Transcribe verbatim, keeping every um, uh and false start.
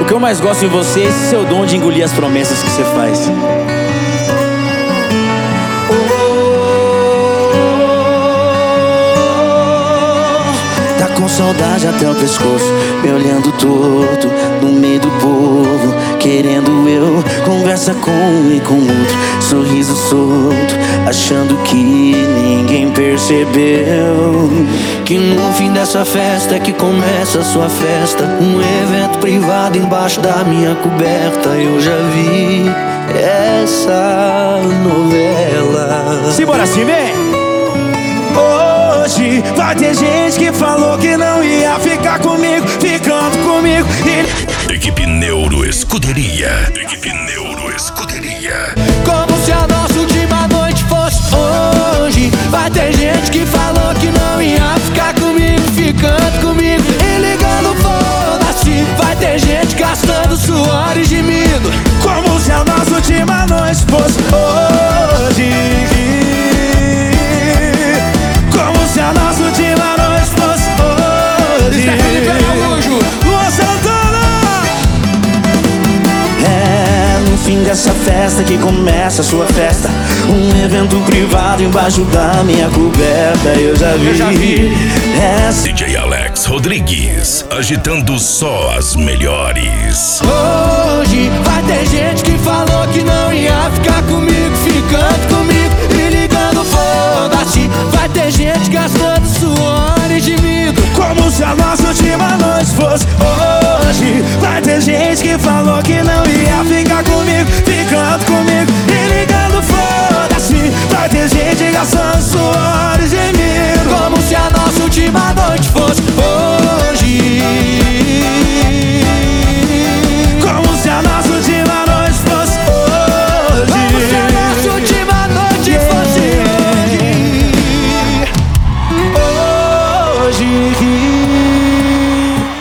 O que eu mais gosto em você é esse seu dom de engolir as promessas que você faz. Com saudade até o pescoço, me olhando torto no meio do povo, querendo eu conversa com um e com outro, sorriso solto, achando que ninguém percebeu que no fim dessa festa é que começa a sua festa, um evento privado embaixo da minha coberta. Eu já vi essa novela. Simbora, Cime! Hoje vai ter gente que falou que não ia ficar comigo, ficando comigo e... Equipe Neuro Escuderia. Equipe Neuro Escuderia. Como se a nossa última noite fosse hoje. Vai ter gente que falou que não ia ficar comigo, ficando comigo e ligando foda-se. Vai ter gente gastando suores de milho, como se a nossa última noite fosse hoje. Como se a nossa última noite fosse hoje. Luan Santana. É no fim dessa festa que começa a sua festa, um evento privado embaixo da minha coberta. Eu já vi, Eu já vi. Essa... D J Alex Rodrigues, agitando só as melhores. Hoje vai ter gente que falou que não ia ficar comigo, ficando comigo e ligando foda-se. Vai ter gente gastando suores de milho, como se a nossa última noite fosse